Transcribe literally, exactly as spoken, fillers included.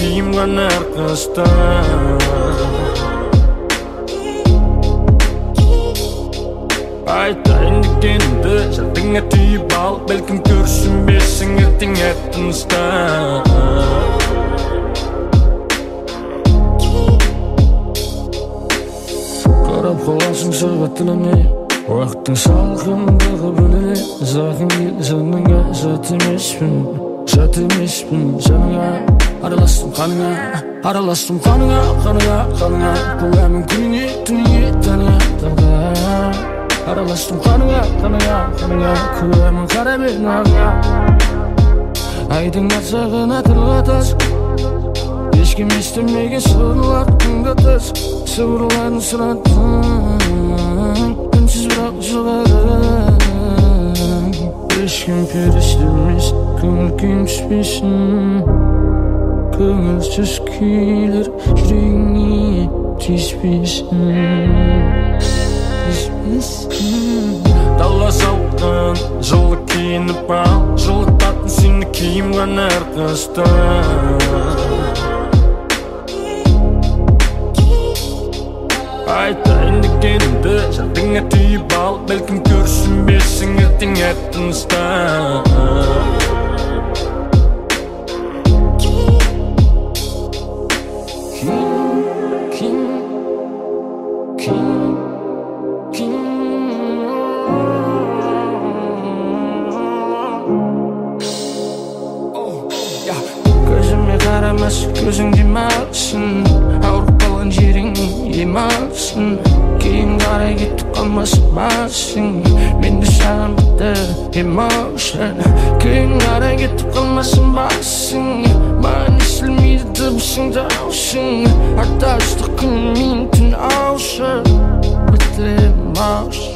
киім ғана арқаста. Айтайын дегенді жадыңа түйіп ал, бәлкім көрсінбесің ертең аттыңызда. Қарап қаласың сағатылыне, уақыттың салқындығы бөліне. Зақым ел жаныңа жат емеспін, жат емеспін жаныңа. Араластым қаныңа, араластым қаныңа, қаныңа, қаныңа. Көңілімнің күніне, түніне, таңға, таңға. Араластым қаныңа, қаныңа, қаныңа. Көңілімнің қара мен аңға. Айдың арзағына тырғатас, ешкім естімеген сырлар күнгі тас. Сыбырларын сұраттың, үнсіз бірақ жыладың. Ешкім періште емес, көңіл күйім түспесін. Көңілсіз күйлер жүрегіңе тиіспесін. Дала салқын, жылы киініп ал, жылытатын сені киім ғана арқаста. Айтайын дегенді жадыңа түйіп ал, бәлкім көрсінбесің ертең аттыңызда. Көзіме қарамас, көзің демалсын, ауырып қалған жерің емалсын. Кейін қарай кетіп қалмасын басың, менде саған бітті emotion. Кейін қарай кетіп қалмасын басың, маған естілмейді дыбысың даусың. Артастық күн мен түн аушы, бітті emotion.